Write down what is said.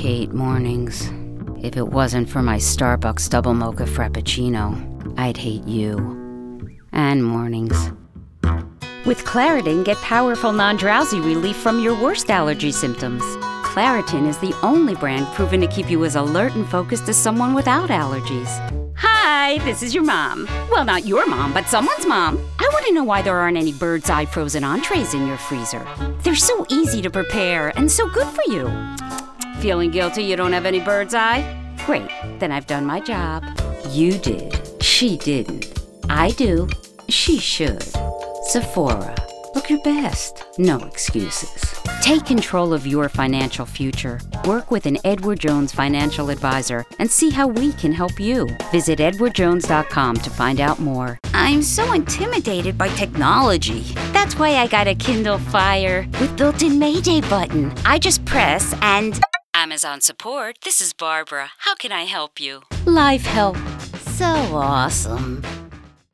hate mornings. If it wasn't for my Starbucks double mocha frappuccino, I'd hate you. And mornings. With Claritin, get powerful non-drowsy relief from your worst allergy symptoms. Claritin is the only brand proven to keep you as alert and focused as someone without allergies. Hi, this is your mom. Well, not your mom, but someone's mom. I want to know why there aren't any Bird's Eye frozen entrees in your freezer. They're so easy to prepare and so good for you. Feeling guilty you don't have any Bird's Eye? Great, then I've done my job. You did. She didn't. I do. She should. Sephora. Look your best. No excuses. Take control of your financial future. Work with an Edward Jones financial advisor and see how we can help you. Visit edwardjones.com to find out more. I'm so intimidated by technology. That's why I got a Kindle Fire with built-in Mayday button. I just press and... Amazon support, this is Barbara. How can I help you? Life help. So awesome.